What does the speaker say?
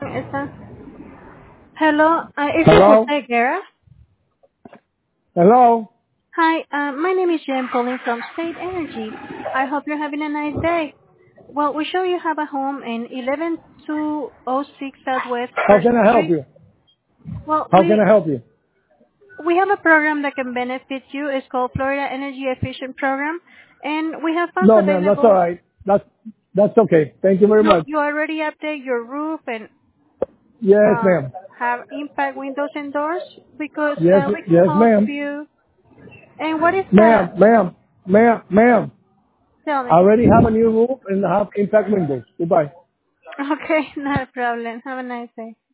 morning. Hello, is this Hello? Jose Guerra? Hello? Hi, my name is Jen calling from State Energy. I hope you're having a nice day. Well, we show you have a home in 11206 Southwest How First can I help Street. you? Well, How can I help you? we have a program that can benefit you. It's called Florida Energy Efficient Program, and we have funds No, ma'am, that's all available. right. That's okay. Thank you very No, much. you already update your roof and Yes, uh, ma'am. have impact windows and doors because Yes, we can yes, help ma'am. you. And what is the Ma'am. tell I me? already have a new roof and have impact windows. Goodbye. Okay, not a problem. Have a nice day.